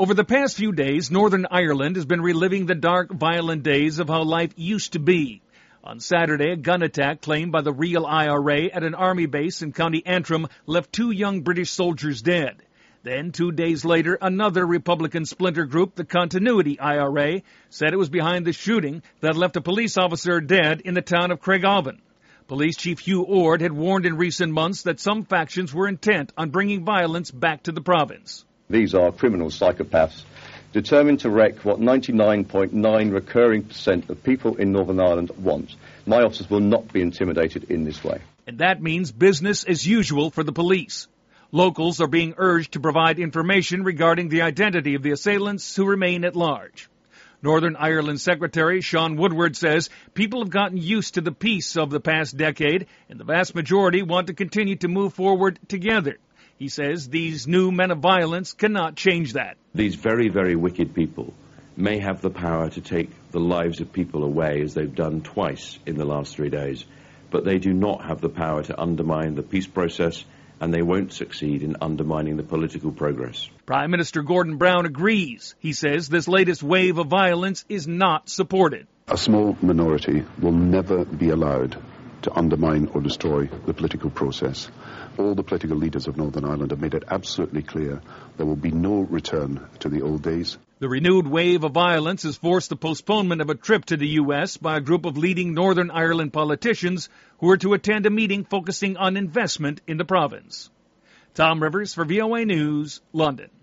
Over the past few days, Northern Ireland has been reliving the dark, violent days of how life used to be. On Saturday, a gun attack claimed by the Real IRA at an army base in County Antrim left 2 young British soldiers dead. Then, 2 days later, another Republican splinter group, the Continuity IRA, said it was behind the shooting that left a police officer dead in the town of Craigavon. Police Chief Hugh Ord had warned in recent months that some factions were intent on bringing violence back to the province. These are criminal psychopaths determined to wreck what 99.9% recurring of people in Northern Ireland want. My officers will not be intimidated in this way. And that means business as usual for the police. Locals are being urged to provide information regarding the identity of the assailants who remain at large. Northern Ireland Secretary Sean Woodward says people have gotten used to the peace of the past decade, and the vast majority want to continue to move forward together. He says these new men of violence cannot change that. These very, very wicked people may have the power to take the lives of people away, as they've done twice in the last 3 days, but they do not have the power to undermine the peace process, and they won't succeed in undermining the political progress. Prime Minister Gordon Brown agrees. He says this latest wave of violence is not supported. A small minority will never be allowed to undermine or destroy the political process. All the political leaders of Northern Ireland have made it absolutely clear there will be no return to the old days. The renewed wave of violence has forced the postponement of a trip to the U.S. by a group of leading Northern Ireland politicians who are to attend a meeting focusing on investment in the province. Tom Rivers for VOA News, London.